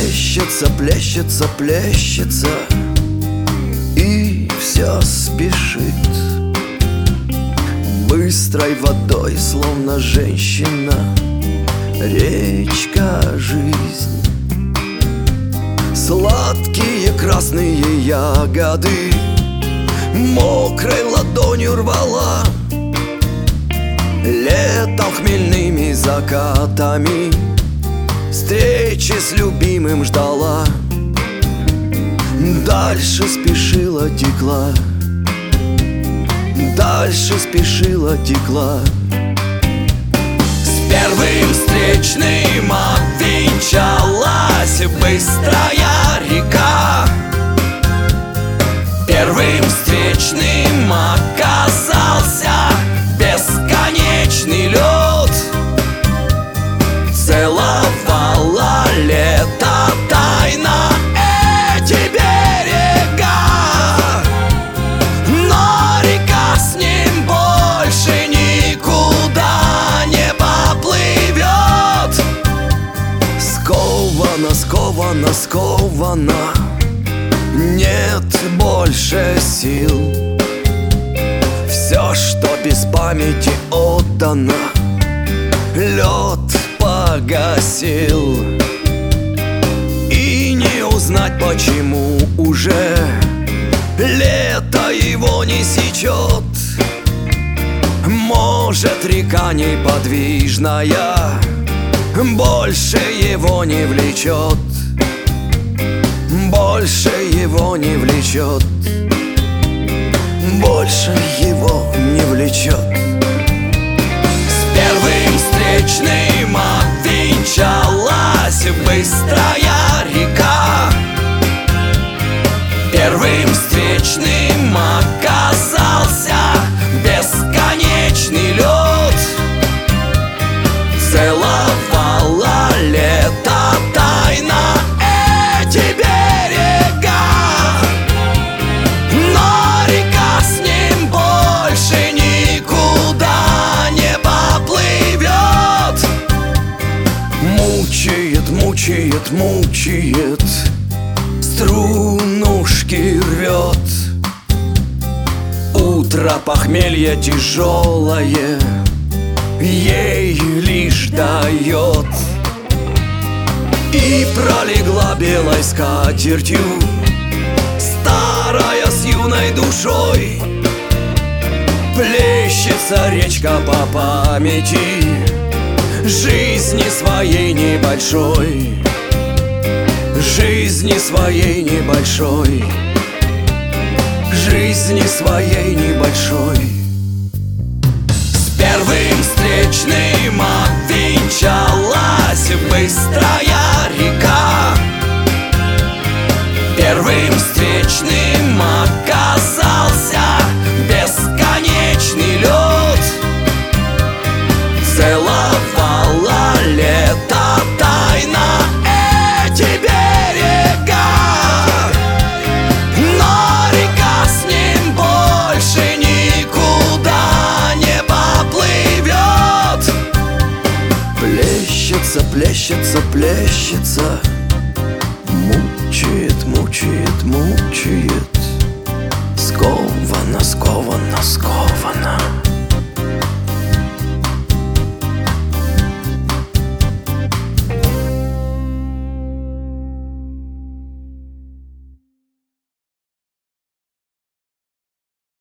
Плещется, плещется, плещется, и все спешит быстрой водой, словно женщина, речка жизнь. Сладкие красные ягоды мокрой ладонью рвала, летом хмельными закатами встречи с любимым ждала. Дальше спешила, текла, дальше спешила, текла. С первым встречным обвенчалась быстрая река. Первым встречным оказался бесконечный лед. Целовала лето тайно эти берега, но река с ним больше никуда не поплывет. Скована, скована, скована, нет больше сил. Все, что без памяти отдано, лед погасил. И не узнать, почему уже лето его не сечет. Может, река неподвижная больше его не влечет, больше его не влечет, больше его не влечет. С первым встречным обвенчалась быстрая река. Первым встречным оказался бесконечный лед. Целовала лето тайно эти берега, но река с ним больше никуда не поплывет. Мучает, мучает, мучает, струнушки рвет. Утро похмелье тяжелое ей лишь дает. И пролегла белой скатертью старая с юной душой. Плещется речка по памяти жизни своей небольшой, жизни своей небольшой, жизни своей небольшой. С первым встречным обвенчалась быстрая река. Первым встречным оказался бесконечный лед. Целовала лето тайно эти берега, но река с ним больше никуда не поплывет. Плещется, плещется, плещется, мучает, мучает, мучает. Скована, скована, скована.